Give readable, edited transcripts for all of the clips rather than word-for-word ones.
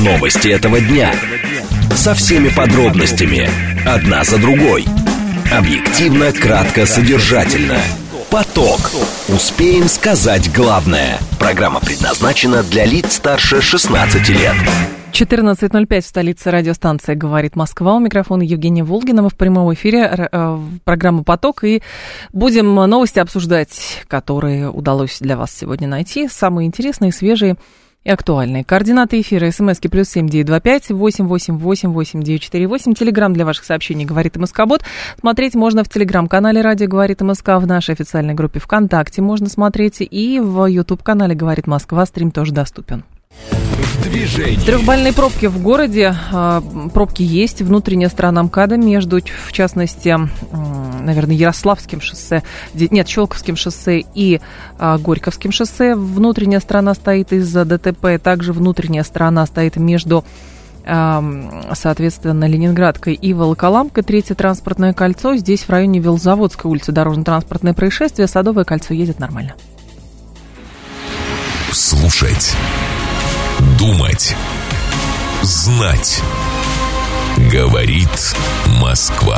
Новости этого дня. Со всеми подробностями. Одна за другой. Объективно, кратко, содержательно. Поток. Успеем сказать главное. Программа предназначена для лиц старше 16 лет. 14:05 в столице радиостанции «Говорит Москва». У микрофона Евгения Волгина. Мы в прямом эфире программы «Поток». И будем новости обсуждать, которые удалось для вас сегодня найти. Самые интересные, свежие и актуальные. Координаты эфира: смски +7 925 888 8948. Телеграм для ваших сообщений «Говорит МСК-бот». Смотреть можно в телеграм-канале «Радио Говорит МСК», в нашей официальной группе ВКонтакте можно смотреть, и в YouTube-канале «Говорит Москва» стрим тоже доступен. Трехбальные пробки в городе. Пробки есть. Внутренняя сторона МКАДа между, в частности, наверное, Ярославским шоссе, Щелковским шоссе и Горьковским шоссе. Внутренняя сторона стоит из-за ДТП. Также внутренняя сторона стоит между, соответственно, Ленинградкой и Волоколамкой. Третье транспортное кольцо. Здесь в районе Велозаводской улицы дорожно-транспортное происшествие. Садовое кольцо едет нормально. Слушать. Думать. Знать. Говорит Москва.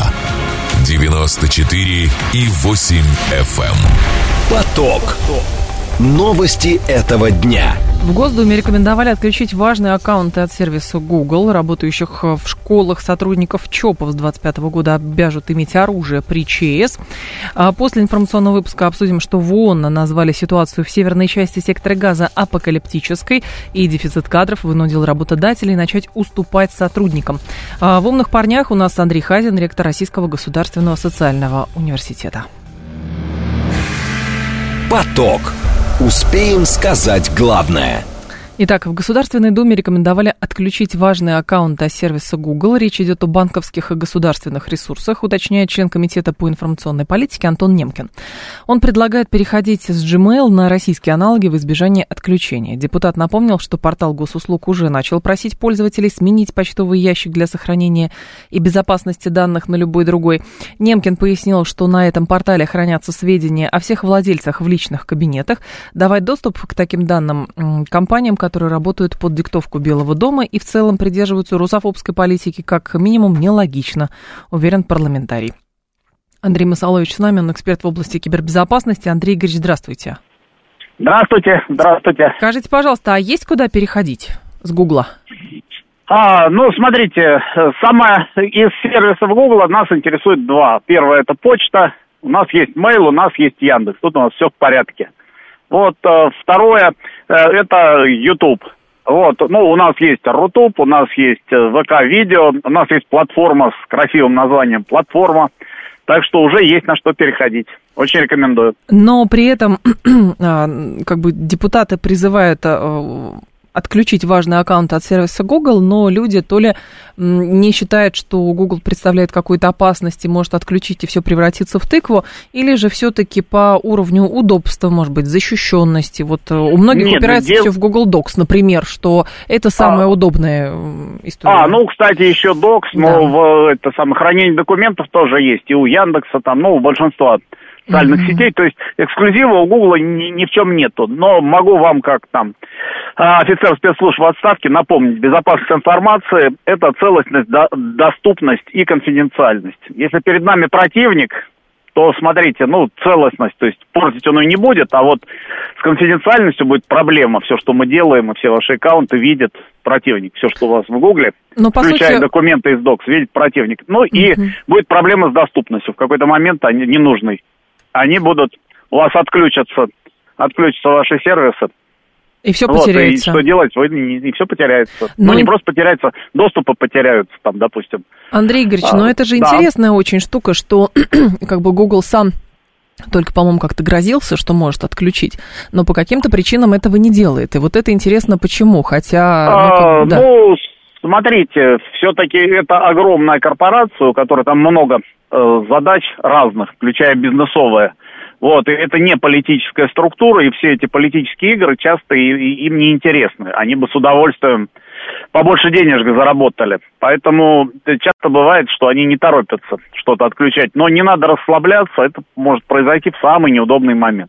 94,8 FM. Поток. Новости этого дня. В Госдуме рекомендовали отключить важные аккаунты от сервиса Google. Работающих в школах сотрудников ЧОПов с 2025 года обяжут иметь оружие при ЧС. После информационного выпуска обсудим, что в ООН назвали ситуацию в северной части сектора Газа апокалиптической, и дефицит кадров вынудил работодателей начать уступать сотрудникам. В «Умных парнях» у нас Андрей Хазин, ректор Российского государственного социального университета. Поток. Успеем сказать главное. Итак, в Государственной Думе рекомендовали отключить важные аккаунты сервиса Google. Речь идет о банковских и государственных ресурсах, уточняет член Комитета по информационной политике Антон Немкин. Он предлагает переходить с Gmail на российские аналоги в избежание отключения. Депутат напомнил, что портал госуслуг уже начал просить пользователей сменить почтовый ящик для сохранения и безопасности данных на любой другой. Немкин пояснил, что на этом портале хранятся сведения о всех владельцах в личных кабинетах. Давать доступ к таким данным компаниям, которые работают под диктовку Белого дома и в целом придерживаются русофобской политики, как минимум нелогично, уверен парламентарий. Андрей Масалович с нами, он эксперт в области кибербезопасности. Андрей Игоревич, здравствуйте. Здравствуйте. Скажите, пожалуйста, а есть куда переходить с Гугла? Смотрите, самое из сервисов Гугла нас интересует два. Первое — это почта, у нас есть Mail, у нас есть Яндекс, тут у нас все в порядке. Второе — это YouTube. У нас есть Рутуб, у нас есть ВК-видео, у нас есть платформа с красивым названием «Платформа». Так что уже есть на что переходить. Очень рекомендую. Но при этом депутаты призывают отключить важный аккаунт от сервиса Google, но люди то ли не считают, что Google представляет какую-то опасность и может отключить, и все превратится в тыкву, или же все-таки по уровню удобства, может быть, защищенности. У многих упирается все в Google Docs, например, что это самая удобная история. Кстати, еще Docs, но хранение документов тоже есть, и у Яндекса, у большинства социальных сетей, то есть эксклюзива у Гугла ни в чем нету. Но могу вам, как офицер спецслужб в отставке, напомнить: безопасность информации — это целостность, доступность и конфиденциальность. Если перед нами противник, то смотрите, целостность, то есть портить он ее не будет, а с конфиденциальностью будет проблема. Все, что мы делаем, и все ваши аккаунты видит противник. Все, что у вас в Гугле, включая документы из Docs, видит противник. И будет проблема с доступностью. В какой-то момент они не нужны. У вас отключатся ваши сервисы. И все потеряется. И что делать? И все потеряется. Не просто потеряется, доступы потеряются, допустим. Андрей Игоревич, это же интересная очень штука, что Google сам только, по-моему, как-то грозился, что может отключить, но по каким-то причинам этого не делает. И это интересно почему, хотя... Смотрите, все-таки это огромная корпорация, у которой там много задач разных, включая бизнесовые. И это не политическая структура, и все эти политические игры часто им не интересны. Они бы с удовольствием побольше денежек заработали. Поэтому часто бывает, что они не торопятся что-то отключать. Но не надо расслабляться, это может произойти в самый неудобный момент.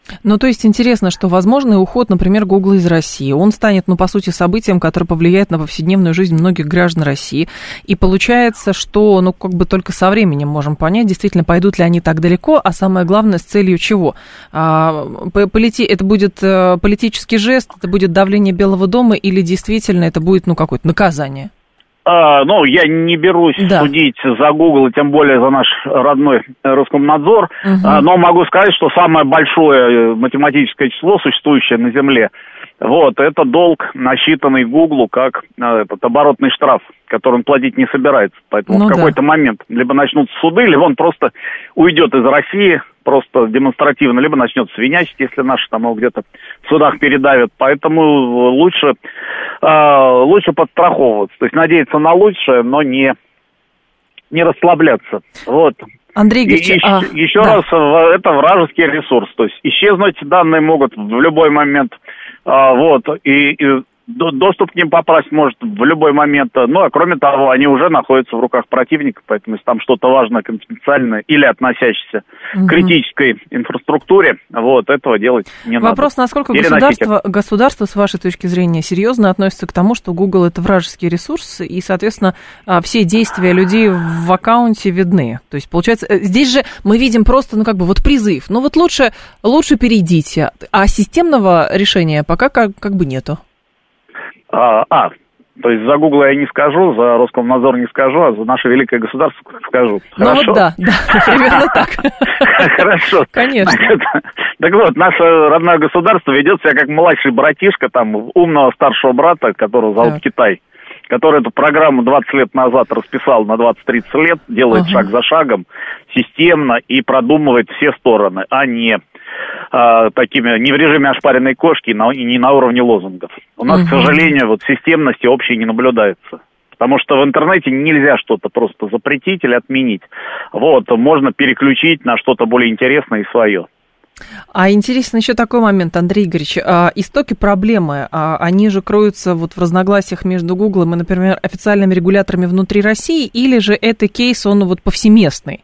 Ну, то есть интересно, что возможный уход, например, Гугла из России, он станет, по сути, событием, которое повлияет на повседневную жизнь многих граждан России. И получается, что, только со временем можем понять, действительно, пойдут ли они так далеко, а самое главное, с целью чего? Это будет политический жест, это будет давление Белого дома или действительно это будет, какое-то наказание? Я не берусь судить за Google, и тем более за наш родной Роскомнадзор, но могу сказать, что самое большое математическое число, существующее на Земле, это долг, насчитанный Google как оборотный штраф, который он платить не собирается. Поэтому в какой-то момент либо начнутся суды, либо он просто уйдет из России, просто демонстративно, либо начнет свинячить, если наши там его где-то в судах передавят. Поэтому лучше подстраховываться. То есть надеяться на лучшее, но не расслабляться. Андрей Игоревич, еще раз, это вражеский ресурс. То есть исчезнуть данные могут в любой момент. И доступ к ним попасть может в любой момент. А кроме того, они уже находятся в руках противника, поэтому если там что-то важное, конфиденциальное или относящееся к критической инфраструктуре, этого делать не надо. Вопрос, насколько государство, с вашей точки зрения, серьезно относится к тому, что Google это вражеский ресурс, и, соответственно, все действия людей в аккаунте видны. То есть, получается, здесь же мы видим просто, призыв. Лучше перейдите, а системного решения пока как бы нету. То есть за Google я не скажу, за Роскомнадзор не скажу, а за наше великое государство скажу. Хорошо? Да, примерно так. Хорошо. Конечно. Так наше родное государство ведет себя как младший братишка, умного старшего брата, которого зовут Китай, который эту программу 20 лет назад расписал на 20-30 лет, делает шаг за шагом, системно и продумывает все стороны, а не не в режиме ошпаренной кошки и не на уровне лозунгов. У нас, к сожалению, системности общей не наблюдается. Потому что в интернете нельзя что-то просто запретить или отменить. Можно переключить на что-то более интересное и свое. А интересно еще такой момент, Андрей Игоревич. Истоки проблемы, они же кроются в разногласиях между Гуглом и, например, официальными регуляторами внутри России, или же это кейс, он повсеместный?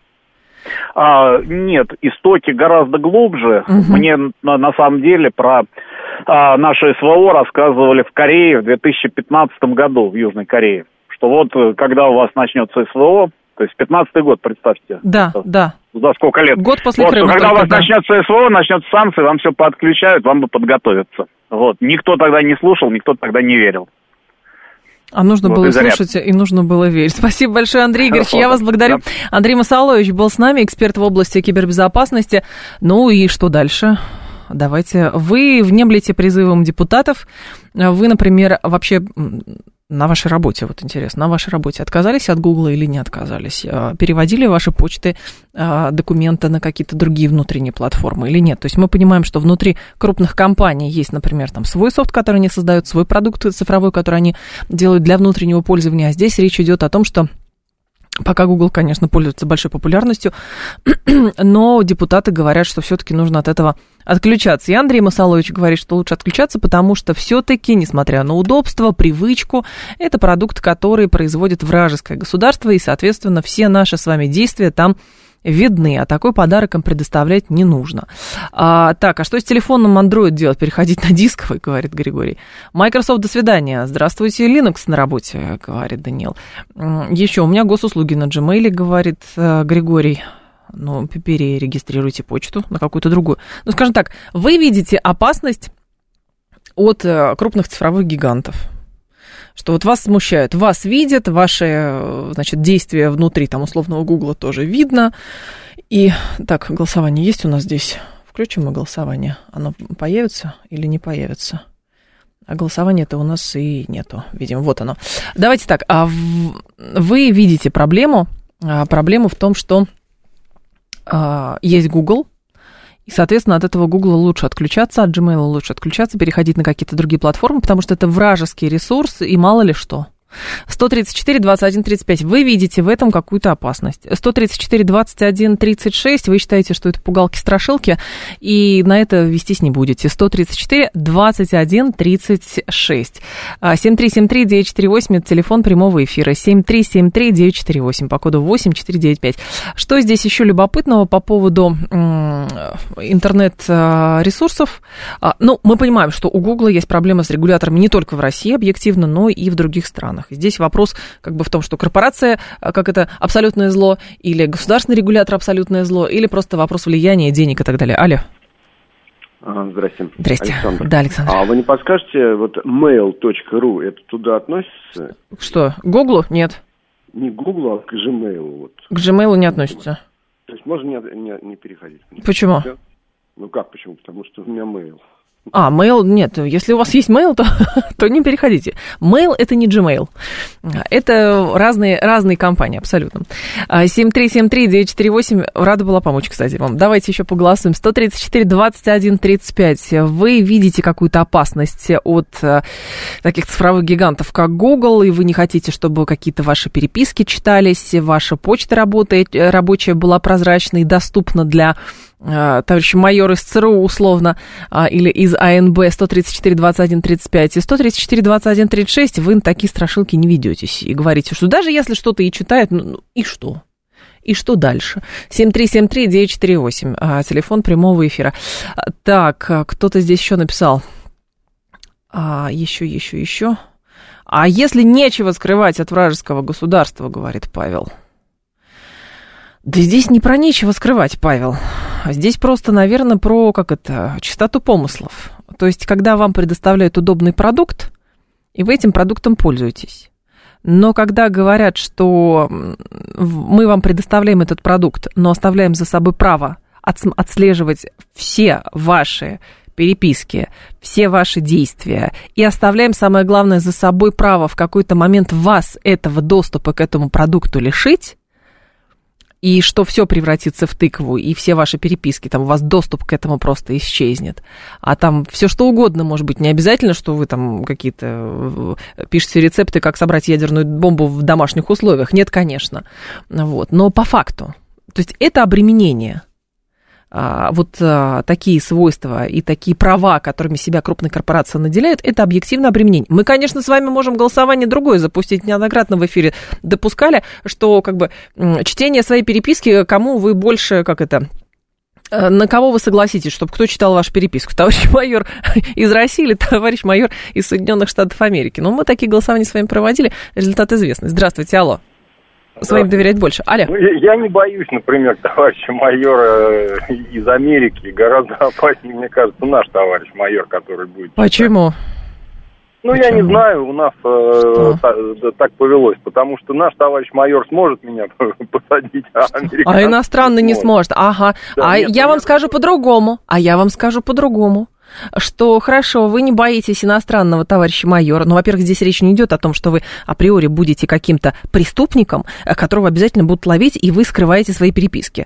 Нет, истоки гораздо глубже. Мне на самом деле про наше СВО рассказывали в Корее в 2015 году, в Южной Корее. Что когда у вас начнется СВО, то есть 15-й год, представьте. Да. За сколько лет? Год после Крыма. Когда у вас начнется СВО, начнутся санкции, вам все поотключают, вам бы подготовиться. Никто тогда не слушал, никто тогда не верил. А нужно было слушать и нужно было верить. Спасибо большое, Андрей Игоревич. Я вас благодарю. Андрей Масалович был с нами, эксперт в области кибербезопасности. И что дальше? Давайте. Вы внемлете призывам депутатов. Вы, например, вообще на вашей работе, интересно, на вашей работе отказались от Гугла или не отказались? Переводили ваши почты, документы на какие-то другие внутренние платформы или нет? То есть мы понимаем, что внутри крупных компаний есть, например, свой софт, который они создают, свой продукт цифровой, который они делают для внутреннего пользования. А здесь речь идет о том, что пока Google, конечно, пользуется большой популярностью, но депутаты говорят, что все-таки нужно от этого отключаться. И Андрей Масалович говорит, что лучше отключаться, потому что все-таки, несмотря на удобство, привычку, это продукт, который производит вражеское государство, и, соответственно, все наши с вами действия там видны, а такой подарок им предоставлять не нужно. А что с телефоном Android делать? Переходить на дисковый, говорит Григорий. Microsoft, до свидания. Здравствуйте, Linux на работе, говорит Даниил. Еще у меня госуслуги на Gmail, говорит Григорий. Перерегистрируйте почту на какую-то другую. Скажем так, вы видите опасность от крупных цифровых гигантов. Что вас смущают, вас видят, ваши, действия внутри, условного Гугла тоже видно. И так, голосование есть у нас здесь? Включим мы голосование. Оно появится или не появится? А голосования-то у нас и нету, видимо. Оно. Давайте так, вы видите проблему. Проблема в том, что есть Google, и, соответственно, от этого Google лучше отключаться, от Gmail лучше отключаться, переходить на какие-то другие платформы, потому что это вражеский ресурс, и мало ли что. 134-21-35. Вы видите в этом какую-то опасность. 134-21-36. Вы считаете, что это пугалки-страшилки, и на это вестись не будете. 134-21-36. 7373948. Это телефон прямого эфира. 7373948 по коду 8495. Что здесь еще любопытного по поводу интернет-ресурсов? Ну, мы понимаем, что у Гугла есть проблемы с регуляторами не только в России, объективно, но и в других странах. Здесь вопрос как бы в том, что корпорация, как это, абсолютное зло, или государственный регулятор абсолютное зло, или просто вопрос влияния, денег и так далее. Алло. Здрасте. Здрасте. Александр. Да, Александр. А вы не подскажете, вот mail.ru, это туда относится? Что, к Гуглу? Нет. Не к Гуглу, а к Gmail. Вот. К Gmail не относится. То есть можно не переходить? Почему? Все? Ну как почему? Потому что у меня mail. Mail, нет, если у вас есть mail, то не переходите. Mail — это не Gmail. Это разные компании, абсолютно. 7373948, рада была помочь, кстати, вам. Давайте еще поголосуем. 134-21-35. Вы видите какую-то опасность от таких цифровых гигантов, как Google, и вы не хотите, чтобы какие-то ваши переписки читались, ваша почта рабочая была прозрачной и доступна для товарища майора из ЦРУ, условно, или из АНБ. 134-21-35 и 134-21-36, вы на такие страшилки не ведетесь и говорите, что даже если что-то и читают, ну и что? И что дальше? 7373948, телефон прямого эфира. Так, кто-то здесь еще написал. Еще. А если нечего скрывать от вражеского государства, говорит Павел. Да здесь не про нечего скрывать, Павел. Здесь просто, наверное, про, чистоту помыслов. То есть, когда вам предоставляют удобный продукт, и вы этим продуктом пользуетесь. Но когда говорят, что мы вам предоставляем этот продукт, но оставляем за собой право отслеживать все ваши переписки, все ваши действия, и оставляем, самое главное, за собой право в какой-то момент вас этого доступа к этому продукту лишить, и что все превратится в тыкву, и все ваши переписки, там у вас доступ к этому просто исчезнет. А там все что угодно может быть. Не обязательно, что вы там какие-то пишете рецепты, как собрать ядерную бомбу в домашних условиях. Нет, конечно. Вот. Но по факту. То есть это обременение. Такие свойства и такие права, которыми себя крупные корпорации наделяют, это объективное обременение. Мы, конечно, с вами можем голосование другое запустить, неоднократно в эфире допускали, что чтение своей переписки, кому вы больше, на кого вы согласитесь, чтобы кто читал вашу переписку? Товарищ майор из России или товарищ майор из Соединенных Штатов Америки? Мы такие голосования с вами проводили, результат известный. Здравствуйте, алло. Своим доверять больше. Алло. Я не боюсь, например, товарища майора из Америки. Гораздо опаснее, мне кажется, наш товарищ майор, который будет... Почему? Я не знаю, у нас так повелось, потому что наш товарищ майор сможет меня посадить, а американский... А иностранный не сможет. Ага. Да, я вам скажу по-другому. Что хорошо, вы не боитесь иностранного товарища майора. Во-первых, здесь речь не идет о том, что вы априори будете каким-то преступником, которого обязательно будут ловить, и вы скрываете свои переписки.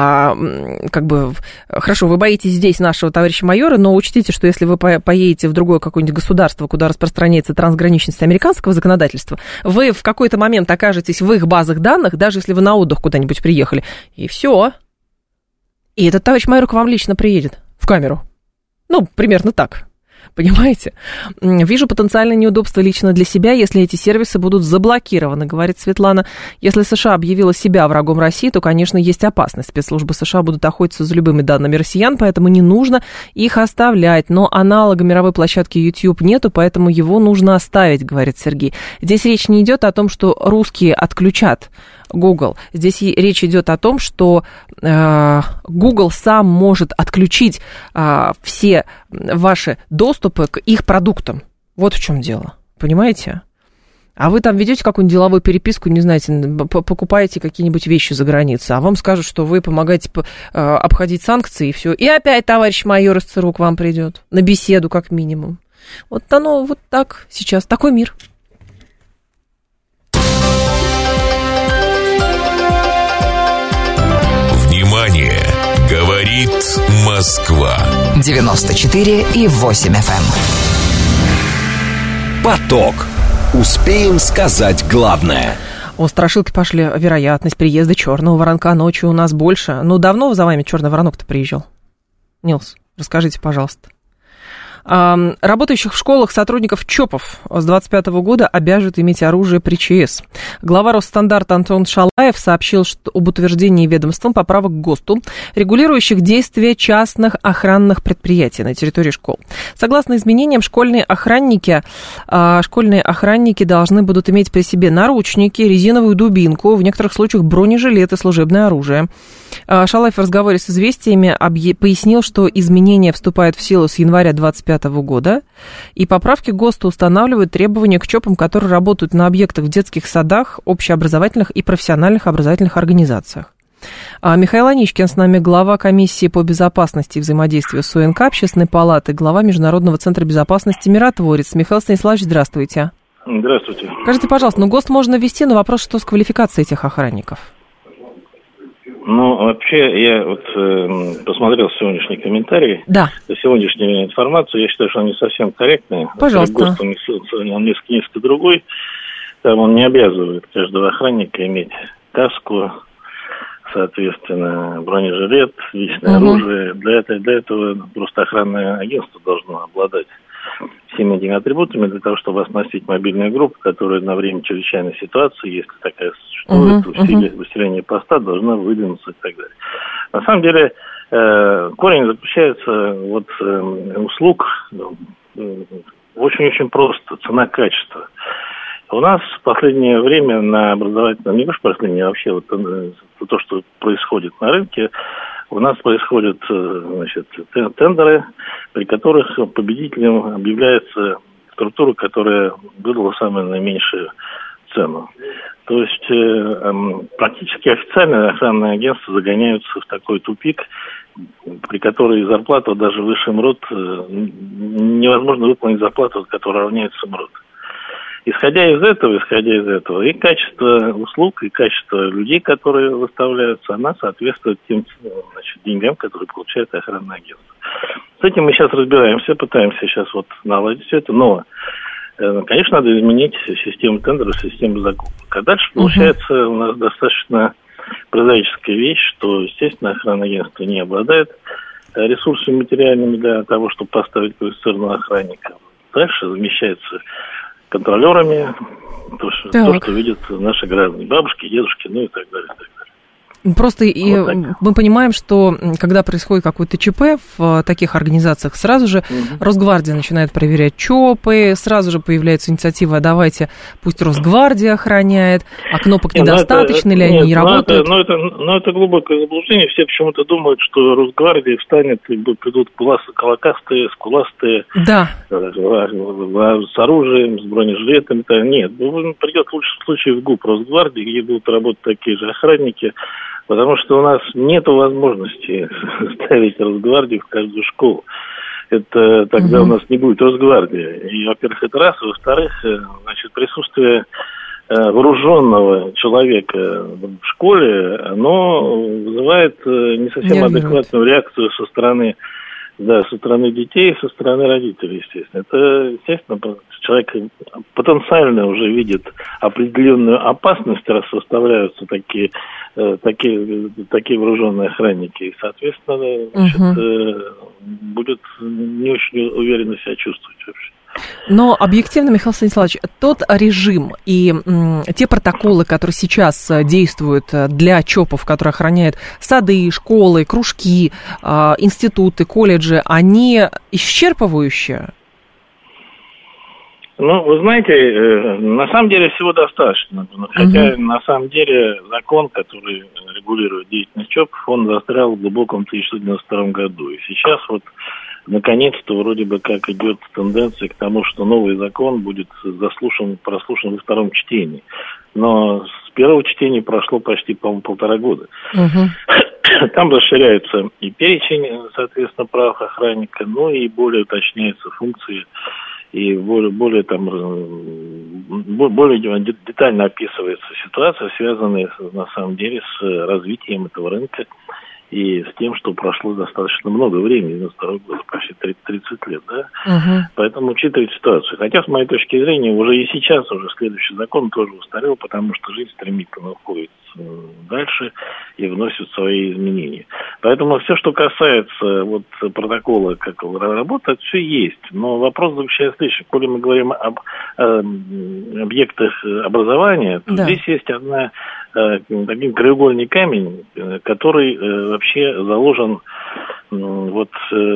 Хорошо, вы боитесь здесь нашего товарища майора, но учтите, что если вы поедете в другое какое-нибудь государство, куда распространяется трансграничность американского законодательства, вы в какой-то момент окажетесь в их базах данных, даже если вы на отдых куда-нибудь приехали, и все. И этот товарищ майор к вам лично приедет в камеру. Примерно так. Понимаете? Вижу потенциальное неудобство лично для себя, если эти сервисы будут заблокированы, говорит Светлана. Если США объявила себя врагом России, то, конечно, есть опасность. Спецслужбы США будут охотиться за любыми данными россиян, поэтому не нужно их оставлять. Но аналога мировой площадки YouTube нету, поэтому его нужно оставить, говорит Сергей. Здесь речь не идет о том, что русские отключат Google. Здесь речь идет о том, что Google сам может отключить все ваши доступы к их продуктам. Вот в чем дело. Понимаете? А вы там ведете какую-нибудь деловую переписку, не знаете, покупаете какие-нибудь вещи за границей, а вам скажут, что вы помогаете обходить санкции, и все. И опять товарищ майор из ЦРУ к вам придет на беседу, как минимум. Вот оно вот так сейчас. Такой мир. Внимание! Говорит Москва. 94,8 FM. Поток. Успеем сказать главное. О, страшилки пошли. Вероятность приезда черного воронка ночью у нас больше. Ну, давно за вами черный воронок-то приезжал? Нилс, расскажите, пожалуйста. Работающих в школах сотрудников ЧОПов с 2025 года обяжут иметь оружие при ЧС. Глава Росстандарта Антон Шалаев сообщил об утверждении ведомством поправок к ГОСТу, регулирующих действия частных охранных предприятий на территории школ. Согласно изменениям, школьные охранники должны будут иметь при себе наручники, резиновую дубинку, в некоторых случаях бронежилет и служебное оружие. Шалаев в разговоре с «Известиями» пояснил, что изменения вступают в силу с января 2025 года, и поправки к ГОСТу устанавливают требования к ЧОПам, которые работают на объектах в детских садах, общеобразовательных и профессиональных образовательных организациях. Михаил Аничкин с нами, глава комиссии по безопасности и взаимодействию с УНК Общественной палаты, глава Международного центра безопасности «Миротворец». Михаил Станиславович, здравствуйте. Здравствуйте. Скажите, пожалуйста, ГОСТ можно ввести, но вопрос, что с квалификацией этих охранников? Ну, вообще, я вот посмотрел сегодняшний комментарий, да. Сегодняшнюю информацию, я считаю, что они совсем корректные. Пожалуйста. ГОСТ, он несколько другой, там он не обязывает каждого охранника иметь каску, соответственно, бронежилет, личное оружие. Для этого просто охранное агентство должно обладать всеми этими атрибутами для того, чтобы оснастить мобильную группу, которая на время чрезвычайной ситуации, если такая существует, усиление поста должна выдвинуться и так далее. На самом деле, корень заключается услуг очень-очень просто, цена-качество. У нас в последнее время на образовательном, не просто последнее, а вообще то, что происходит на рынке, у нас происходят, тендеры, при которых победителем объявляется структура, которая выдала самую наименьшую цену. То есть практически официально охранные агентства загоняются в такой тупик, при которой зарплату даже выше МРОТ невозможно выполнить зарплату, которая равняется МРОТ. Исходя из этого, и качество услуг, и качество людей, которые выставляются, она соответствует тем деньгам, которые получает охранное агентство. С этим мы сейчас разбираемся, пытаемся сейчас наладить все это, но, конечно, надо изменить систему тендеров, систему закупок. А дальше получается у нас достаточно прозаическая вещь, что, естественно, охранное агентство не обладает ресурсами материальными для того, чтобы поставить квалифицированного охранника. Дальше замещается контролерами, то, что видят наши граждане, бабушки, дедушки, и так далее, и так далее. Просто мы понимаем, что когда происходит какое-то ЧП в таких организациях, сразу же Росгвардия начинает проверять ЧОПы, сразу же появляется инициатива, давайте пусть Росгвардия охраняет, а кнопок недостаточно, или они не работают? Это глубокое заблуждение. Все почему-то думают, что Росгвардия встанет, и придут кулакастые, скуластые, да. С оружием, с бронежилетами. Нет, придет в лучшем случае в ГУП Росгвардии, где будут работать такие же охранники, потому что у нас нет возможности ставить Росгвардию в каждую школу. Это тогда у нас не будет Росгвардии. И, во-первых, это раз. Во-вторых, присутствие вооруженного человека в школе, оно вызывает не совсем адекватную реакцию со стороны детей, со стороны родителей, естественно. Это, естественно, человек потенциально уже видит определенную опасность, раз выставляются такие вооруженные охранники. И, соответственно, будет не очень уверенно себя чувствовать вообще. Но объективно, Михаил Станиславович, тот режим и те протоколы, которые сейчас действуют для ЧОПов, которые охраняют сады, школы, кружки, институты, колледжи, они исчерпывающие? Вы знаете, на самом деле всего достаточно. Хотя, на самом деле, закон, который регулирует деятельность ЧОПов, он застрял в глубоком 1992 году. И сейчас наконец-то вроде бы как идет тенденция к тому, что новый закон будет прослушан во втором чтении. Но с первого чтения прошло почти, по-моему, 1,5 года. Там расширяется и перечень, соответственно, прав охранника, и более уточняются функции, и более детально описывается ситуация, связанная, на самом деле, с развитием этого рынка и с тем, что прошло достаточно много времени, 92 год, почти 30 лет, да? Поэтому учитывать ситуацию. Хотя, с моей точки зрения, уже и сейчас, уже следующий закон тоже устарел, потому что жизнь стремительно уходит дальше и вносит свои изменения. Поэтому все, что касается вот протокола, как его разработать, все есть. Но вопрос заключается в следующем. Коли мы говорим об объектах образования, то здесь есть один краеугольный камень, который вообще заложен в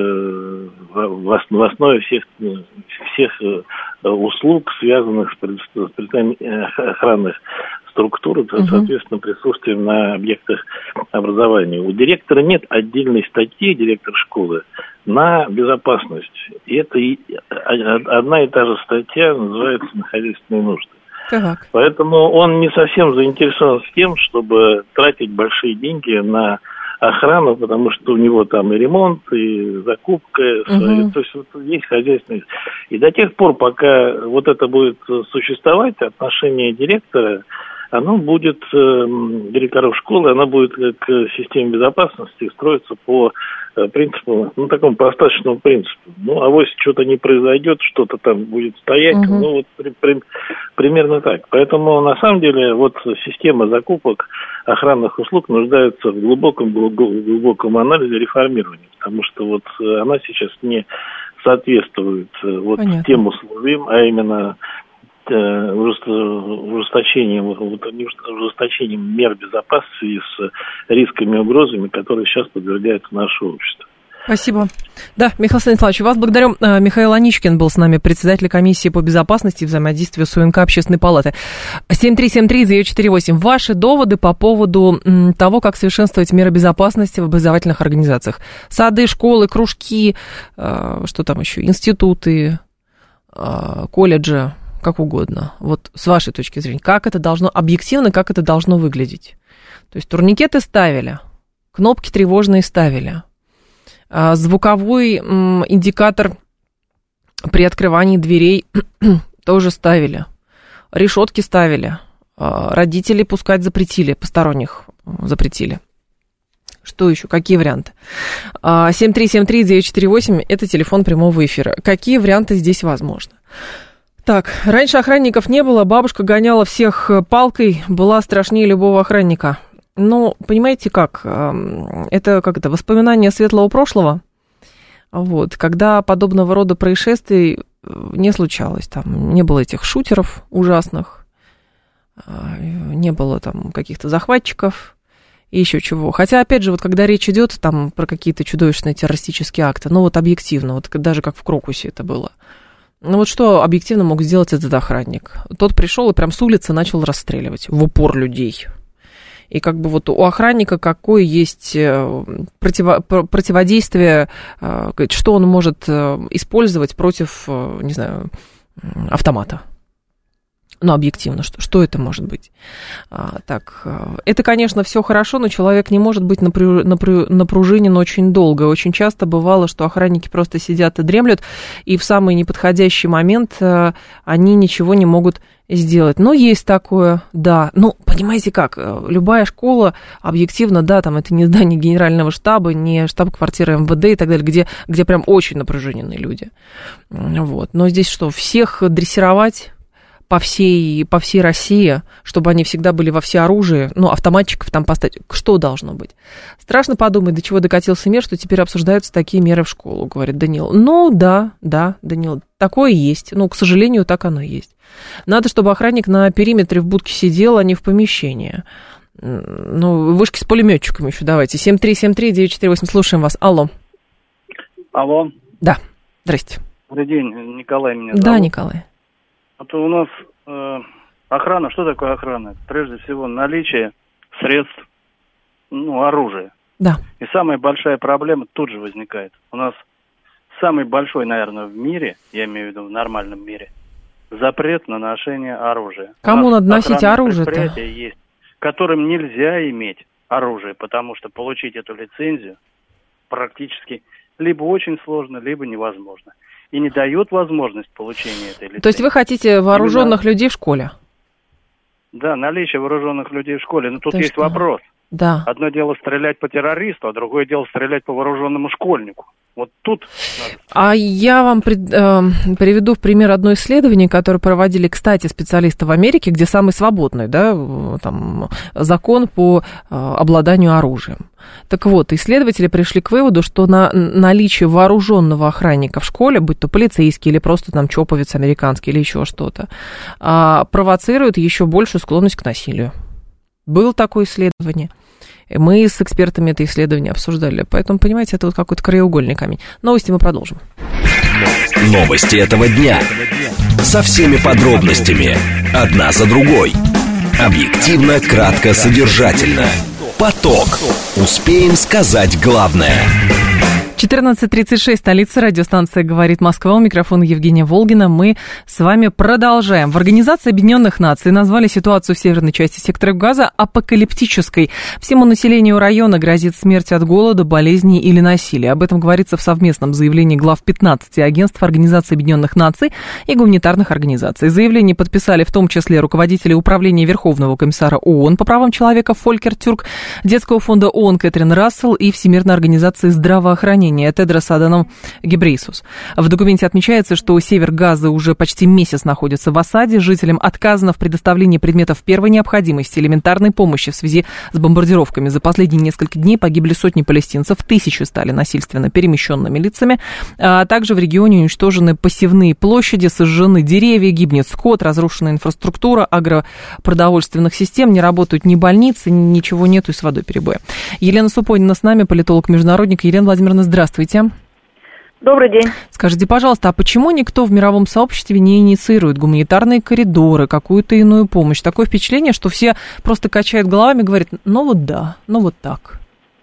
основе всех услуг, связанных с представлением охранных структур, соответственно, присутствием на объектах образования. У директора нет отдельной статьи, директор школы, на безопасность. И это одна и та же статья, называется «На хозяйственные нужды». Так. Поэтому он не совсем заинтересован с тем, чтобы тратить большие деньги на охрану, потому что у него там и ремонт, и закупка, то есть вот есть хозяйственность. И до тех пор, пока вот это будет существовать, отношение директора, оно будет, директоров школы, оно будет к системе безопасности строиться по принципу, такому простачному принципу. Авось что-то не произойдет, что-то там будет стоять, примерно так. Поэтому, на самом деле, вот система закупок охранных услуг нуждается в глубоком анализе, реформировании, потому что вот она сейчас не соответствует тем условиям, а именно ужесточением мер безопасности с рисками и угрозами, которые сейчас подвергаются наше общество. Спасибо. Да, Михаил Станиславович, вас благодарю. Михаил Аничкин был с нами, председатель комиссии по безопасности и взаимодействию с УНК Общественной палаты. 7373-948. Ваши доводы по поводу того, как совершенствовать меры безопасности в образовательных организациях. Сады, школы, кружки, что там еще, институты, колледжи, как угодно. Вот с вашей точки зрения, как это должно, объективно, как это должно выглядеть? То есть турникеты ставили, кнопки тревожные ставили, звуковой индикатор при открывании дверей тоже ставили, решетки ставили, родители пускать запретили, посторонних запретили. Что еще? Какие варианты? 7373948 – это телефон прямого эфира. Какие варианты здесь возможны? Так, раньше охранников не было, бабушка гоняла всех палкой, была страшнее любого охранника. Ну, понимаете как? Это воспоминания светлого прошлого, когда подобного рода происшествий не случалось. Там не было этих шутеров ужасных, не было там каких-то захватчиков и еще чего. Хотя, опять же, когда речь идет там про какие-то чудовищные террористические акты, объективно, даже как в Крокусе это было. Что объективно мог сделать этот охранник? Тот пришел и прям с улицы начал расстреливать в упор людей. И у охранника какое есть противодействие, что он может использовать против, автомата. Объективно, что это может быть? Это, конечно, все хорошо, но человек не может быть напружинен очень долго. Очень часто бывало, что охранники просто сидят и дремлют, и в самый неподходящий момент они ничего не могут сделать. Есть такое, да. Понимаете как, любая школа, объективно, да, там это не здание генерального штаба, не штаб-квартира МВД и так далее, где прям очень напряженные люди. Но здесь что, всех дрессировать по всей России, чтобы они всегда были во всеоружии, автоматчиков там поставить, что должно быть? Страшно подумать, до чего докатился мир, что теперь обсуждаются такие меры в школу, говорит Данил. Да, Данил, такое есть, к сожалению, так оно и есть. Надо, чтобы охранник на периметре в будке сидел, а не в помещении. Вышки с пулеметчиками еще давайте. 7373948, слушаем вас. Алло. Алло. Да, здрасте. Добрый день, Николай меня зовут. Да, Николай. У нас охрана, что такое охрана? Прежде всего, наличие средств, оружия. Да. И самая большая проблема тут же возникает. У нас самый большой, наверное, в мире, я имею в виду в нормальном мире, запрет на ношение оружия. Кому надо носить оружие-то? Предприятия есть, которым нельзя иметь оружие, потому что получить эту лицензию практически либо очень сложно, либо невозможно. И не дает возможность получения этой лицензии. То есть вы хотите вооруженных людей в школе? Да, наличие вооруженных людей в школе. Но тут есть вопрос. Да. Одно дело стрелять по террористу, а другое дело стрелять по вооруженному школьнику. Вот тут... А я вам приведу в пример одно исследование, которое проводили, кстати, специалисты в Америке, где самый свободный, да, там, закон по обладанию оружием. Так вот, исследователи пришли к выводу, что наличие вооруженного охранника в школе, будь то полицейский или просто там чоповец американский или еще что-то, провоцирует еще большую склонность к насилию. Было такое исследование. Мы с экспертами это исследование обсуждали. Поэтому, понимаете, это вот какой-то краеугольный камень. Новости мы продолжим. Новости этого дня. Со всеми подробностями. Одна за другой. Объективно, кратко, содержательно. Поток. Успеем сказать главное. 14:36, столица, радиостанция «Говорит Москва», у микрофона Евгения Волгина. Мы с вами продолжаем. В Организации Объединенных Наций назвали ситуацию в северной части сектора Газа апокалиптической. Всему населению района грозит смерть от голода, болезней или насилия. Об этом говорится в совместном заявлении глав 15 агентств Организации Объединенных Наций и гуманитарных организаций. Заявление подписали в том числе руководители Управления Верховного комиссара ООН по правам человека Фолькер Тюрк, Детского фонда ООН Кэтрин Рассел и Всемирной организации здравоохранения Тедрос Аданом Гебрейсус. В документе отмечается, что север Газы уже почти месяц находится в осаде. Жителям отказано в предоставлении предметов первой необходимости, элементарной помощи в связи с бомбардировками. За последние несколько дней погибли сотни палестинцев, тысячи стали насильственно перемещенными лицами. А также в регионе уничтожены посевные площади, сожжены деревья, гибнет скот, разрушена инфраструктура агропродовольственных систем, не работают ни больницы, ничего нету и с водой перебоя. Елена Супонина с нами, политолог-международник. Елена Владимировна, здравствуйте. Добрый день. Скажите, пожалуйста, а почему никто в мировом сообществе не инициирует гуманитарные коридоры, какую-то иную помощь? Такое впечатление, что все просто качают головами и говорят, ну вот да, ну вот так.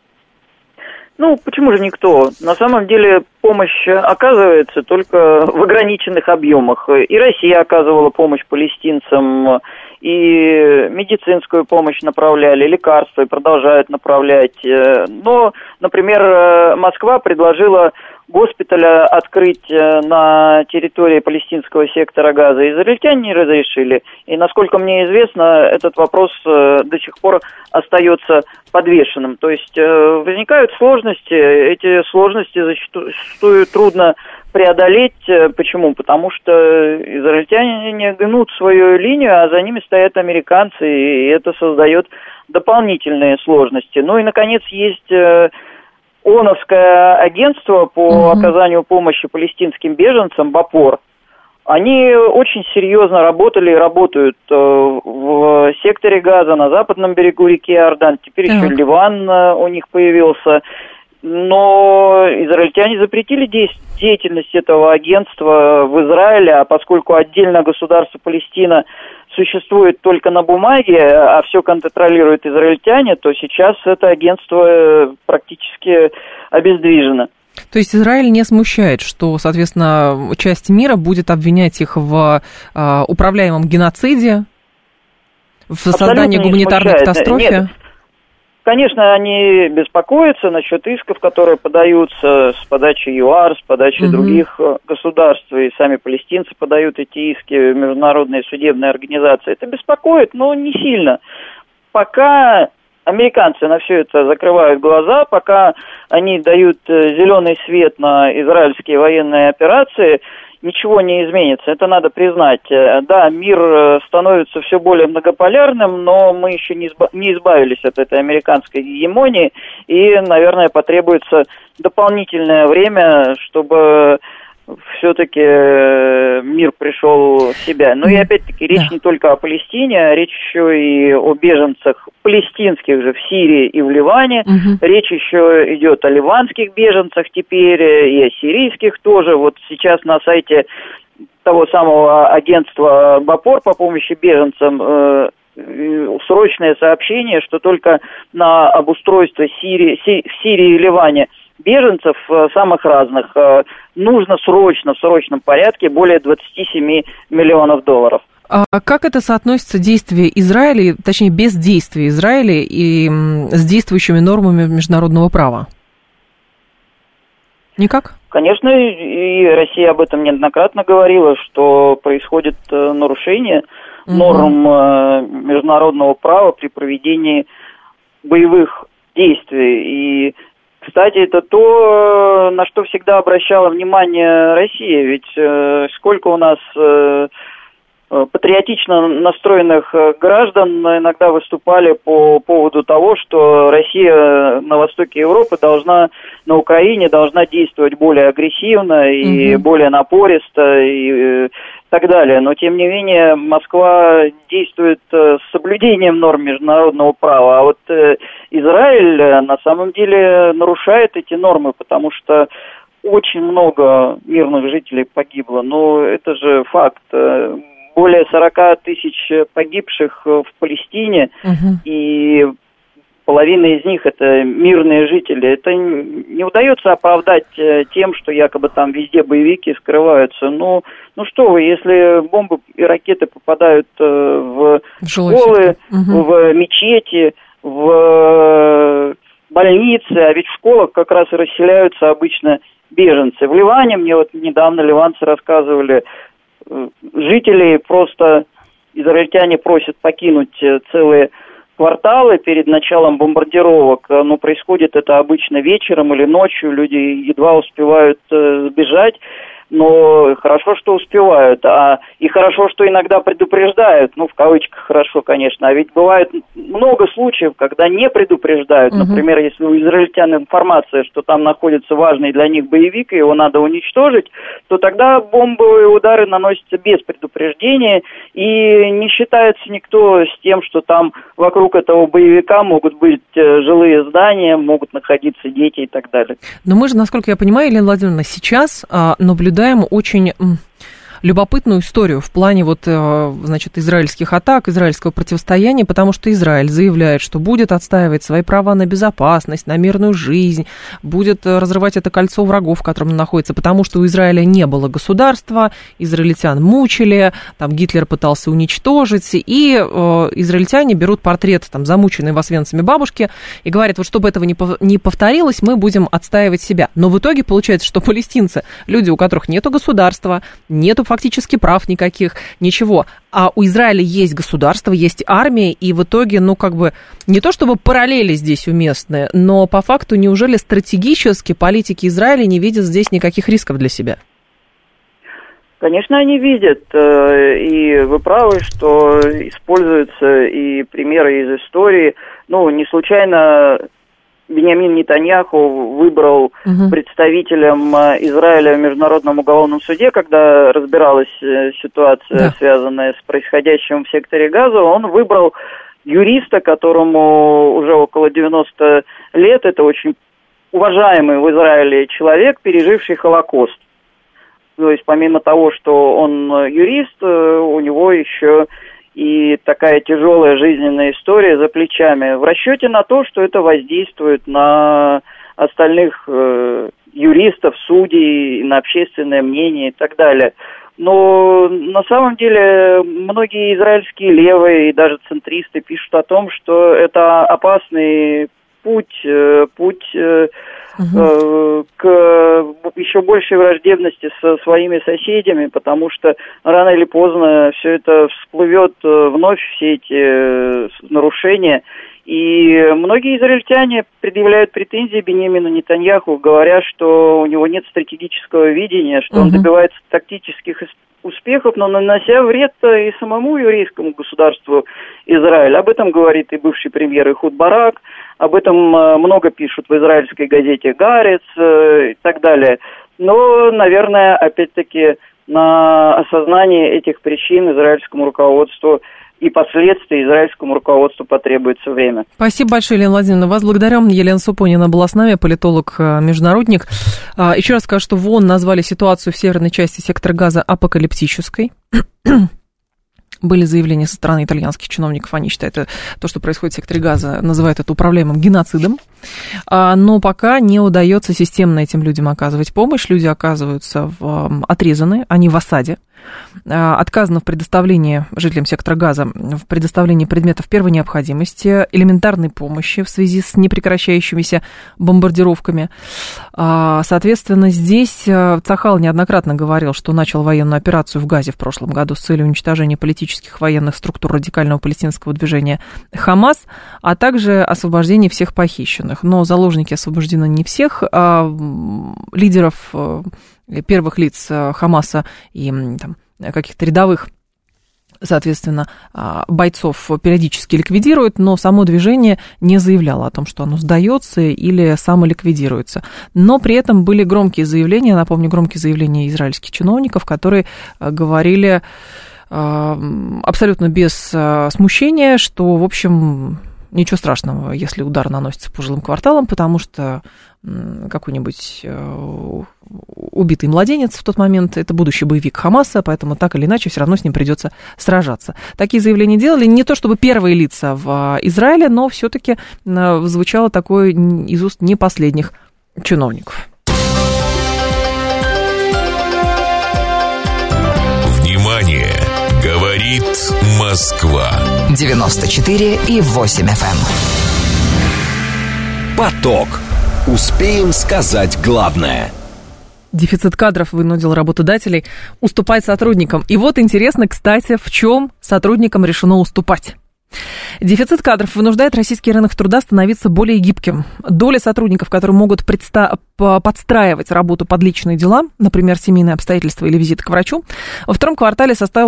Ну, почему же никто? На самом деле помощь оказывается только в ограниченных объемах. И Россия оказывала помощь палестинцам, и медицинскую помощь направляли, лекарства и продолжают направлять. Но, например, Москва предложила госпиталь открыть на территории палестинского сектора Газа. Израильтяне не разрешили. И, насколько мне известно, этот вопрос до сих пор остается подвешенным. То есть возникают сложности. Эти сложности зачастую трудно преодолеть. Почему? Потому что израильтяне не гнут свою линию, а за ними стоят американцы, и это создает дополнительные сложности. Ну и, наконец, есть ООНовское агентство по оказанию помощи палестинским беженцам БАПОР. Они очень серьезно работали и работают в секторе Газа, на западном берегу реки Иордан. Теперь еще Ливан у них появился. Но израильтяне запретили деятельность этого агентства в Израиле, а поскольку отдельно государство Палестина существует только на бумаге, а все контролируют израильтяне, то сейчас это агентство практически обездвижено. То есть Израиль не смущает, что, соответственно, часть мира будет обвинять их в управляемом геноциде, в создании гуманитарной катастрофы? Нет. Конечно, они беспокоятся насчет исков, которые подаются с подачи ЮАР, с подачи других государств, и сами палестинцы подают эти иски в международные судебные организации. Это беспокоит, но не сильно. Пока американцы на все это закрывают глаза, пока они дают зеленый свет на израильские военные операции, ничего не изменится, это надо признать. Да, мир становится все более многополярным, но мы еще не избавились от этой американской гегемонии, и, наверное, потребуется дополнительное время, чтобы все-таки мир пришел в себя. Ну и опять-таки речь не только о Палестине, а речь еще и о беженцах палестинских же в Сирии и в Ливане. Речь еще идет о ливанских беженцах теперь и о сирийских тоже. Вот сейчас на сайте того самого агентства БАПОР по помощи беженцам срочное сообщение, что только на обустройство в Сирии и Ливане беженцев самых разных нужно срочно, в срочном порядке более 27 миллионов долларов. А как это соотносится действие Израиля, точнее бездействие Израиля и с действующими нормами международного права? Никак? Конечно, и Россия об этом неоднократно говорила, что происходит нарушение норм международного права при проведении боевых действий. И, кстати, это то, на что всегда обращала внимание Россия. Ведь сколько у нас патриотично настроенных граждан иногда выступали по поводу того, что Россия на востоке Европы на Украине должна действовать более агрессивно и более напористо и так далее. Но, тем не менее, Москва действует с соблюдением норм международного права. А вот Израиль на самом деле нарушает эти нормы, потому что очень много мирных жителей погибло. Но это же факт. Более 40 тысяч погибших в Палестине, и половина из них это мирные жители. Это не удается оправдать тем, что якобы там везде боевики скрываются. Ну что вы, если бомбы и ракеты попадают в школы, в мечети, в больницы, а ведь в школах как раз и расселяются обычно беженцы. В Ливане, мне вот недавно ливанцы рассказывали, жителей просто израильтяне просят покинуть целые кварталы перед началом бомбардировок. Но происходит это обычно вечером или ночью, люди едва успевают сбежать. Но хорошо, что успевают, и хорошо, что иногда предупреждают, в кавычках хорошо, конечно, а ведь бывает много случаев, когда не предупреждают, например, если у израильтян информация, что там находится важный для них боевик, и его надо уничтожить, то тогда бомбовые удары наносятся без предупреждения, и не считается никто с тем, что там вокруг этого боевика могут быть жилые здания, могут находиться дети и так далее. Но мы же, насколько я понимаю, Елена Владимировна, сейчас наблюдаем очень любопытную историю в плане израильских атак, израильского противостояния, потому что Израиль заявляет, что будет отстаивать свои права на безопасность, на мирную жизнь, будет разрывать это кольцо врагов, в котором он находится, потому что у Израиля не было государства, израильтян мучили, там Гитлер пытался уничтожить, и израильтяне берут портрет замученной в Освенциме бабушки и говорят, вот чтобы этого не повторилось, мы будем отстаивать себя. Но в итоге получается, что палестинцы, люди, у которых нету государства, нету фактически прав никаких, ничего. А у Израиля есть государство, есть армия, и в итоге, не то чтобы параллели здесь уместны, но по факту неужели стратегически политики Израиля не видят здесь никаких рисков для себя? Конечно, они видят, и вы правы, что используются и примеры из истории. Не случайно Биньямин Нетаньяху выбрал представителем Израиля в Международном уголовном суде, когда разбиралась ситуация, связанная с происходящим в секторе Газа, он выбрал юриста, которому уже около 90 лет, это очень уважаемый в Израиле человек, переживший Холокост. То есть помимо того, что он юрист, у него еще и такая тяжелая жизненная история за плечами, в расчете на то, что это воздействует на остальных юристов, судей, на общественное мнение и так далее. Но на самом деле многие израильские левые и даже центристы пишут о том, что это опасный путь к еще большей враждебности со своими соседями, потому что рано или поздно все это всплывет вновь, все эти нарушения. И многие израильтяне предъявляют претензии Биньямину Нетаньяху, говоря, что у него нет стратегического видения, что он добивается тактических успехов, но нанося вред и самому еврейскому государству Израиль. Об этом говорит и бывший премьер Эхуд Барак, об этом много пишут в израильской газете «Гаарец» и так далее. Но, наверное, опять-таки на осознание этих причин израильскому руководству и последствий израильскому руководству потребуется время. Спасибо большое, Елена Владимировна. Вас благодарю. Елена Супонина была с нами, политолог-международник. Еще раз скажу, что в ООН назвали ситуацию в северной части сектора Газа апокалиптической. Были заявления со стороны итальянских чиновников, они считают, то, что происходит в секторе Газа, называют это управляемым геноцидом. Но пока не удается системно этим людям оказывать помощь. Люди оказываются отрезаны, они в осаде. Отказано в предоставлении жителям сектора Газа в предоставлении предметов первой необходимости, элементарной помощи в связи с непрекращающимися бомбардировками. Соответственно, здесь Цахал неоднократно говорил, что начал военную операцию в Газе в прошлом году с целью уничтожения политических военных структур радикального палестинского движения Хамас, а также освобождения всех похищенных. Но заложники освобождены не всех, а лидеров, первых лиц Хамаса и там, каких-то рядовых, соответственно, бойцов периодически ликвидируют, но само движение не заявляло о том, что оно сдается или самоликвидируется. Но при этом были громкие заявления, напомню, громкие заявления израильских чиновников, которые говорили абсолютно без смущения, что, в общем, ничего страшного, если удар наносится по жилым кварталам, потому что какой-нибудь убитый младенец в тот момент, это будущий боевик Хамаса, поэтому так или иначе все равно с ним придется сражаться. Такие заявления делали не то чтобы первые лица в Израиле, но все-таки звучало такое из уст не последних чиновников. Внимание! Говорит Москва. 94,8 FM. Поток. Успеем сказать главное. Дефицит кадров вынудил работодателей уступать сотрудникам. И вот интересно, кстати, в чем сотрудникам решено уступать. Дефицит кадров вынуждает российский рынок труда становиться более гибким. Доля сотрудников, которые могут подстраивать работу под личные дела, например, семейные обстоятельства или визит к врачу, во втором квартале составил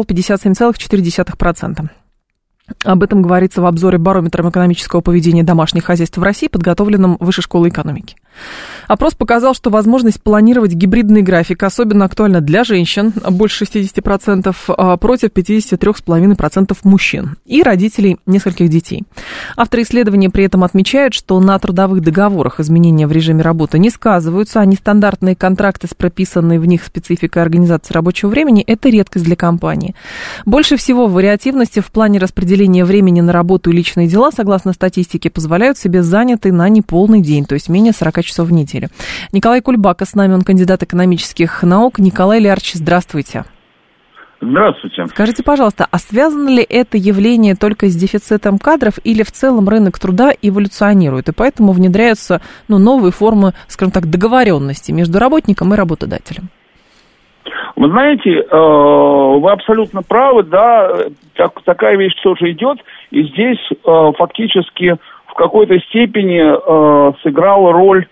57,4%. Об этом говорится в обзоре барометра экономического поведения домашних хозяйств в России, подготовленном Высшей школой экономики. Опрос показал, что возможность планировать гибридный график особенно актуальна для женщин, больше 60%, против 53,5% мужчин и родителей нескольких детей. Авторы исследования при этом отмечают, что на трудовых договорах изменения в режиме работы не сказываются, а нестандартные контракты с прописанной в них спецификой организации рабочего времени – это редкость для компании. Больше всего вариативности в плане распределения времени на работу и личные дела, согласно статистике, позволяют себе занятые на неполный день, то есть менее 40 часов в неделю. Николай Кульбака с нами, он кандидат экономических наук. Николай Леонидович, здравствуйте. Здравствуйте. Скажите, пожалуйста, а связано ли это явление только с дефицитом кадров или в целом рынок труда эволюционирует, и поэтому внедряются новые формы, скажем так, договоренности между работником и работодателем? Вы знаете, вы абсолютно правы, да, такая вещь тоже идет, и здесь фактически в какой-то степени сыграла роль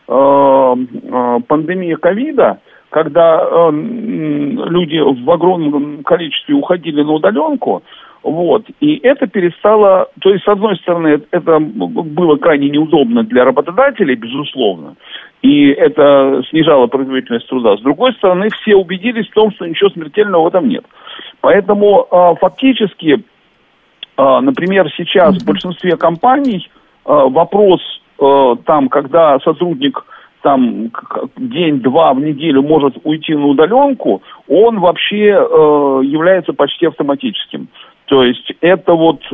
пандемия ковида, когда люди в огромном количестве уходили на удаленку, и это перестало, то есть, с одной стороны, это было крайне неудобно для работодателей, безусловно, и это снижало производительность труда. С другой стороны, все убедились в том, что ничего смертельного в этом нет. Поэтому фактически, например, сейчас в большинстве компаний вопрос когда сотрудник день-два в неделю может уйти на удаленку, он вообще является почти автоматическим. То есть это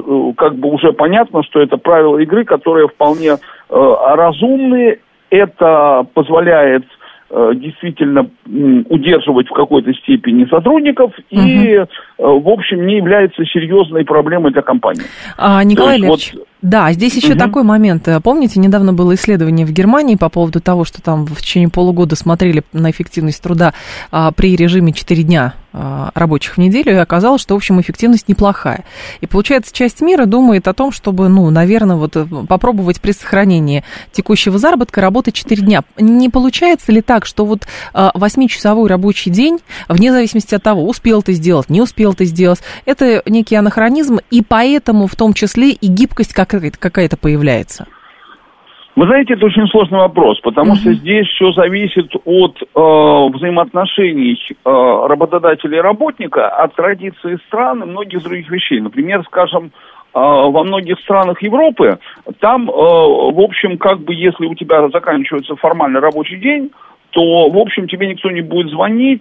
уже понятно, что это правила игры, которые вполне разумные. Это позволяет действительно удерживать в какой-то степени сотрудников и, в общем, не является серьезной проблемой для компании. Николай Леонидович, да, здесь еще такой момент. Помните, недавно было исследование в Германии по поводу того, что там в течение полугода смотрели на эффективность труда при режиме 4 дня рабочих в неделю, и оказалось, что, в общем, эффективность неплохая. И, получается, часть мира думает о том, чтобы, наверное, попробовать при сохранении текущего заработка работать 4 дня. Не получается ли так, что 8-часовой рабочий день, вне зависимости от того, успел ты сделать, не успел ты сделать, это некий анахронизм, и поэтому в том числе и гибкость какая-то появляется? Вы знаете, это очень сложный вопрос, потому что здесь все зависит от взаимоотношений работодателя и работника, от традиции стран и многих других вещей. Например, скажем, во многих странах Европы, там, в общем, если у тебя заканчивается формальный рабочий день, то, в общем, тебе никто не будет звонить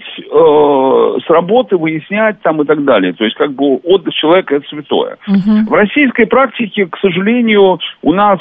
с работы, выяснять и так далее. То есть, отдых человека – это святое. В российской практике, к сожалению, у нас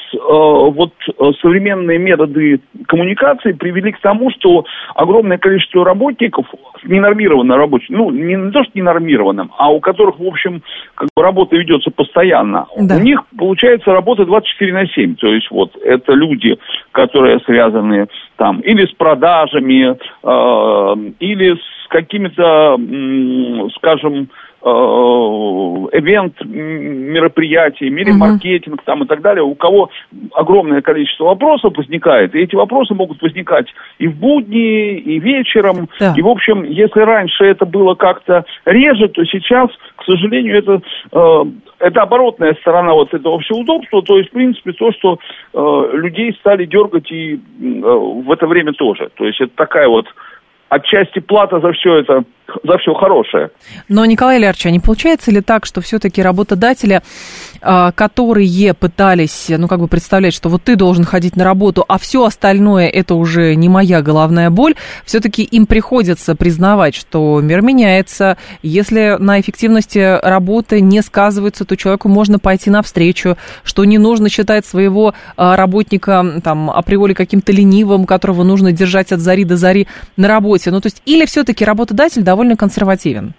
современные методы коммуникации привели к тому, что огромное количество работников с ненормированным рабочим, ну, не то, что ненормированным, а у которых, в общем, как бы работа ведется постоянно, да. У них получается работа 24/7, то есть вот это люди, которые связаны там или с продажами, или с какими-то, скажем, event мероприятиями или маркетинг там и так далее, у кого огромное количество вопросов возникает, и эти вопросы могут возникать и в будни, и вечером, да. И в общем, если раньше это было как-то реже, то сейчас, к сожалению, это оборотная сторона вот этого всего удобства, то есть, в принципе, то, что людей стали дергать и в это время тоже, то есть это такая вот отчасти плата за все это, за все хорошее. Но, Николай Леонидович, а не получается ли так, что все-таки работодатели, которые пытались, представлять, что вот ты должен ходить на работу, а все остальное это уже не моя головная боль, все-таки им приходится признавать, что мир меняется, если на эффективности работы не сказывается, то человеку можно пойти навстречу, что не нужно считать своего работника там априори каким-то ленивым, которого нужно держать от зари до зари на работе. То есть, или все-таки работодатель довольно консервативен?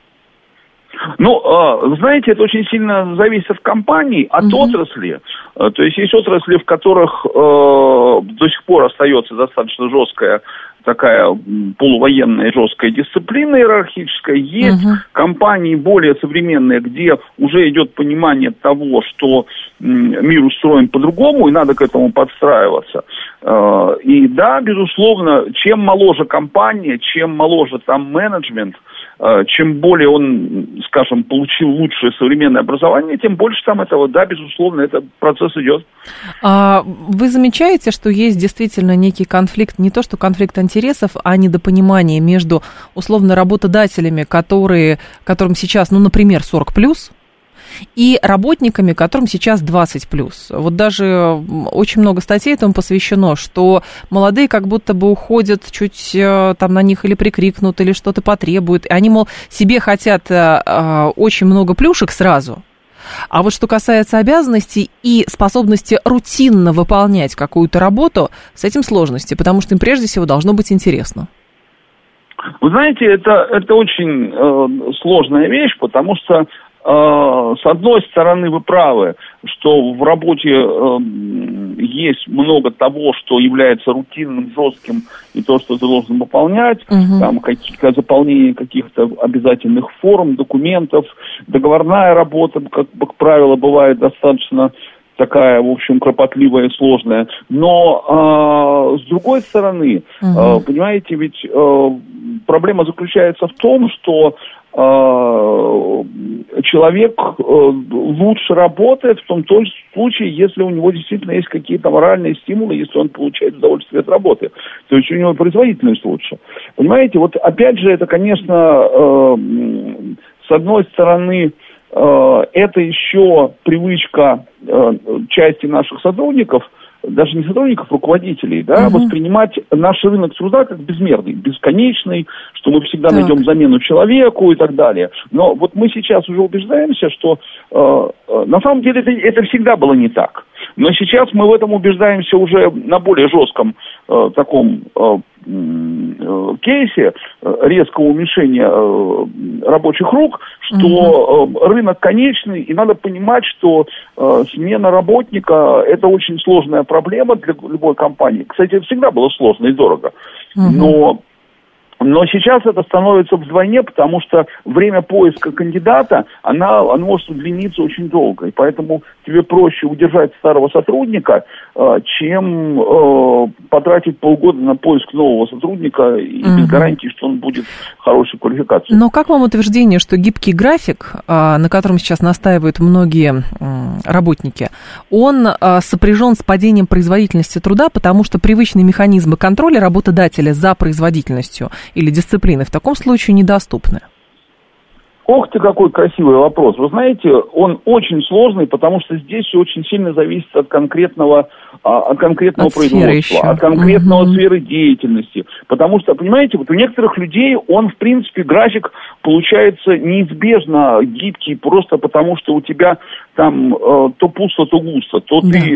Знаете, это очень сильно зависит от компаний, от отрасли. То есть отрасли, в которых до сих пор остается достаточно жесткая такая полувоенная жесткая дисциплина иерархическая. Есть компании более современные, где уже идет понимание того, что мир устроен по-другому, и надо к этому подстраиваться. И да, безусловно, чем моложе компания, чем моложе там менеджмент, чем более он, скажем, получил лучшее современное образование, тем больше там этого, да, безусловно, этот процесс идет. Вы замечаете, что есть действительно некий конфликт, не то что конфликт интересов, а недопонимание между, условно, работодателями, которым сейчас, например, 40+, и работниками, которым сейчас 20+. Вот даже очень много статей этому посвящено, что молодые как будто бы уходят, чуть там на них или прикрикнут, или что-то потребуют. Они, мол, себе хотят очень много плюшек сразу. А вот что касается обязанностей и способности рутинно выполнять какую-то работу, с этим сложности, потому что им прежде всего должно быть интересно. Вы знаете, это очень сложная вещь, потому что с одной стороны, вы правы, что в работе есть много того, что является рутинным, жестким, и то, что ты должен выполнять, там заполнение каких-то обязательных форм, документов, договорная работа, как правило, бывает достаточно такая, в общем, кропотливая и сложная. Но с другой стороны, понимаете, ведь проблема заключается в том, что человек лучше работает в том случае, если у него действительно есть какие-то моральные стимулы, если он получает удовольствие от работы. То есть у него производительность лучше. Понимаете, вот опять же, это, конечно, с одной стороны, это еще привычка части наших сотрудников, даже не сотрудников, руководителей, да, воспринимать наш рынок труда как безмерный, бесконечный, что мы всегда найдем замену человеку и так далее. Но вот мы сейчас уже убеждаемся, что на самом деле это всегда было не так. Но сейчас мы в этом убеждаемся уже на более жестком таком кейсе резкого уменьшения рабочих рук, что рынок конечный, и надо понимать, что смена работника – это очень сложная проблема для любой компании. Кстати, это всегда было сложно и дорого, но сейчас это становится вдвойне, потому что время поиска кандидата, оно может удлиниться очень долго. И поэтому тебе проще удержать старого сотрудника, чем потратить полгода на поиск нового сотрудника и без гарантии, что он будет хорошей квалификацией. Но как вам утверждение, что гибкий график, на котором сейчас настаивают многие работники, он сопряжен с падением производительности труда, потому что привычные механизмы контроля работодателя за производительностью или дисциплины в таком случае недоступны? Ох ты, какой красивый вопрос. Вы знаете, он очень сложный, потому что здесь все очень сильно зависит от конкретного производства, от конкретного сферы деятельности. Потому что, понимаете, вот у некоторых людей он, в принципе, график получается неизбежно гибкий, просто потому что у тебя там то пусто, то густо. То ты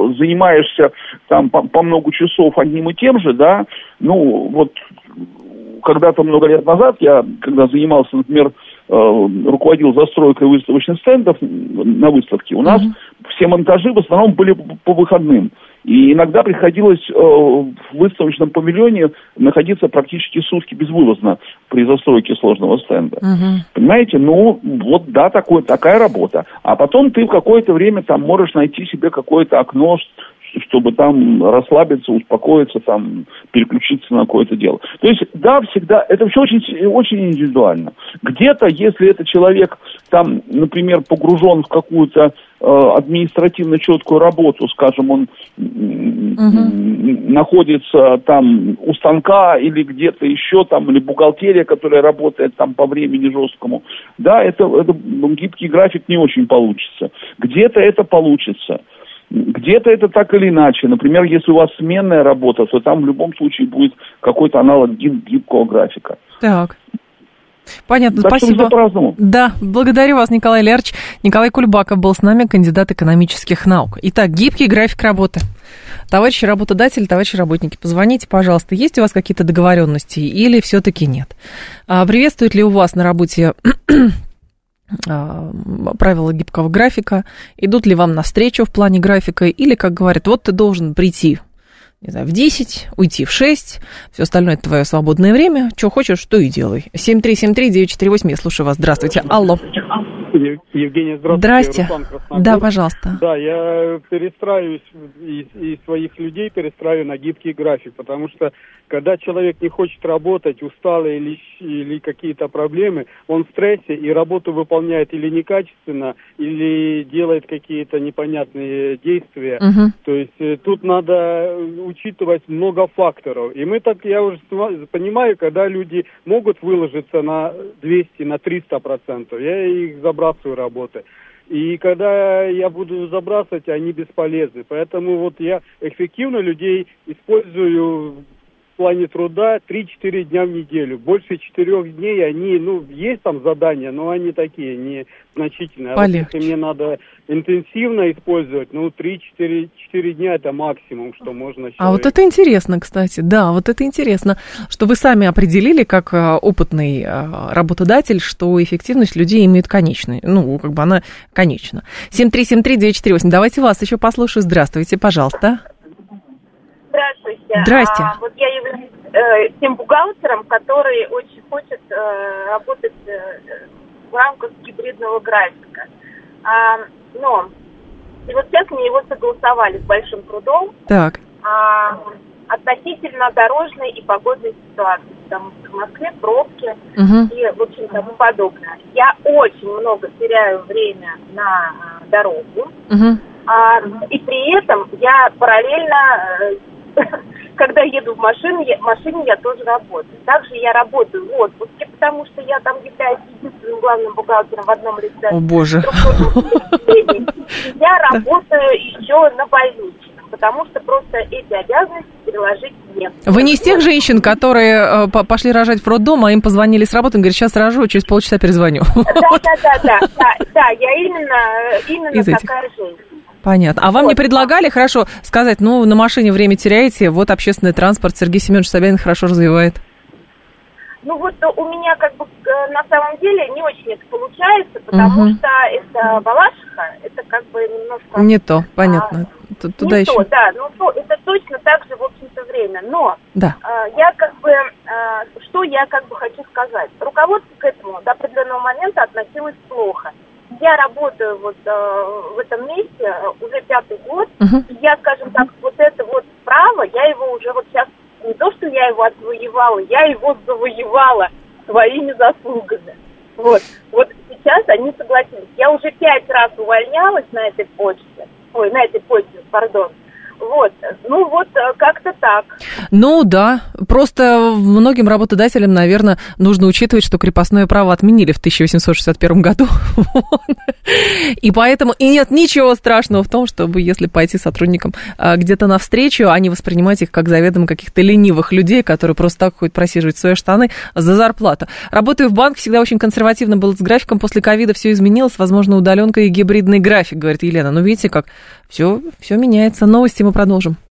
занимаешься там по много часов одним и тем же, да, ну вот когда-то много лет назад, я, когда занимался, например, руководил застройкой выставочных стендов на выставке, у нас все монтажи в основном были по выходным. И иногда приходилось в выставочном павильоне находиться практически сутки безвылазно при застройке сложного стенда. Понимаете? Ну, вот да, такая работа. А потом ты в какое-то время там можешь найти себе какое-то окно, чтобы там расслабиться, успокоиться, там, переключиться на какое-то дело. То есть, да, всегда, это все очень, очень индивидуально. Где-то, если это человек, там, например, погружен в какую-то административно четкую работу, скажем, он находится там у станка или где-то еще там, или бухгалтерия, которая работает там по времени жесткому, да, это гибкий график не очень получится. Где-то это получится. Где-то это так или иначе. Например, если у вас сменная работа, то там в любом случае будет какой-то аналог гибкого графика. Так. Понятно, так спасибо. По-разному. Да, благодарю вас, Николай Леонидович. Николай Кульбаков был с нами, кандидат экономических наук. Итак, гибкий график работы. Товарищи работодатели, товарищи работники, позвоните, пожалуйста, есть у вас какие-то договоренности или все-таки нет? Приветствует ли у вас на работе правила гибкого графика? Идут ли вам навстречу в плане графика? Или, как говорят, вот ты должен прийти, не знаю, в 10, уйти в 6, все остальное это твое свободное время, что хочешь, то и делай. 7373948, я слушаю вас, здравствуйте, алло. Евгений, здравствуйте. Здрасте. Руслан, Красногор. Да, пожалуйста. Да, я перестраиваюсь и своих людей перестраиваю на гибкий график, потому что когда человек не хочет работать, усталый или какие-то проблемы, он в стрессе и работу выполняет или некачественно, или делает какие-то непонятные действия. То есть тут надо учитывать много факторов. И я уже понимаю, когда люди могут выложиться на 200, на 300%, я их забрасываю работы. И когда я буду забрасывать, они бесполезны. Поэтому вот я эффективно людей использую в плане труда 3-4 дня в неделю. Больше 4 дней они, есть там задания, но они такие, незначительные. А вот если мне надо интенсивно использовать, 3-4 дня это максимум, что можно. А вот это интересно, кстати, да, вот это интересно, что вы сами определили, как опытный работодатель, что эффективность людей имеет конечную, она конечна. 7373948, давайте вас еще послушаю, здравствуйте, пожалуйста. Здравствуйте. Здрасте. Вот я являюсь тем бухгалтером, который очень хочет работать в рамках гибридного графика. Но и вот сейчас мне его согласовали с большим трудом. Так. Относительно дорожной и погодной ситуации, потому что в Москве пробки и, в общем, тому подобное. Я очень много теряю время на дорогу, и при этом я параллельно, когда еду в машине я тоже работаю. Также я работаю в отпуске, потому что я там являюсь единственным главным бухгалтером в одном лице. О, боже. Я работаю еще на больничном, потому что просто эти обязанности переложить нет. Вы не из тех женщин, которые пошли рожать в роддом, а им позвонили с работы и говорят, сейчас рожу, через полчаса перезвоню. Да, я именно такая женщина. Понятно. А вам не предлагали, хорошо, сказать, на машине время теряете, вот общественный транспорт Сергей Семенович Собянин хорошо развивает? У меня на самом деле не очень это получается, потому что это Балашиха, это немножко... Не то, понятно. Туда не еще... то, да, это точно так же, в общем-то, время. Но да. Я что я хочу сказать. Руководство к этому до определенного момента относилось плохо. Я работаю в этом месте уже 5-й год, и я, скажем так, вот это вот право, я его уже сейчас, не то, что я его отвоевала, я его завоевала своими заслугами. Вот сейчас они согласились. Я уже 5 раз увольнялась на этой почте, пардон. Как-то так. Да, просто многим работодателям, наверное, нужно учитывать, что крепостное право отменили в 1861 году. И поэтому нет ничего страшного в том, чтобы, если пойти сотрудникам где-то навстречу, а не воспринимать их как заведомо каких-то ленивых людей, которые просто так ходят просиживать свои штаны за зарплату. Работаю в банке, всегда очень консервативно было с графиком, после ковида все изменилось, возможно, удаленка и гибридный график, говорит Елена. Видите, как все меняется. Новости мы продолжим.